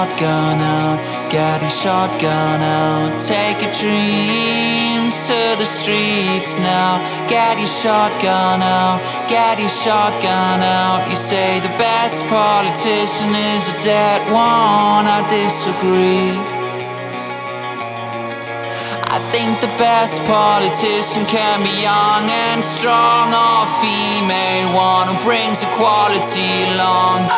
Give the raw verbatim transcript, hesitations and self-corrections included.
shotgun out, get your shotgun out. Take your dreams to the streets now. Get your shotgun out, get your shotgun out. You say the best politician is a dead one. I disagree. I think the best politician can be young and strong, or female, one who brings equality along.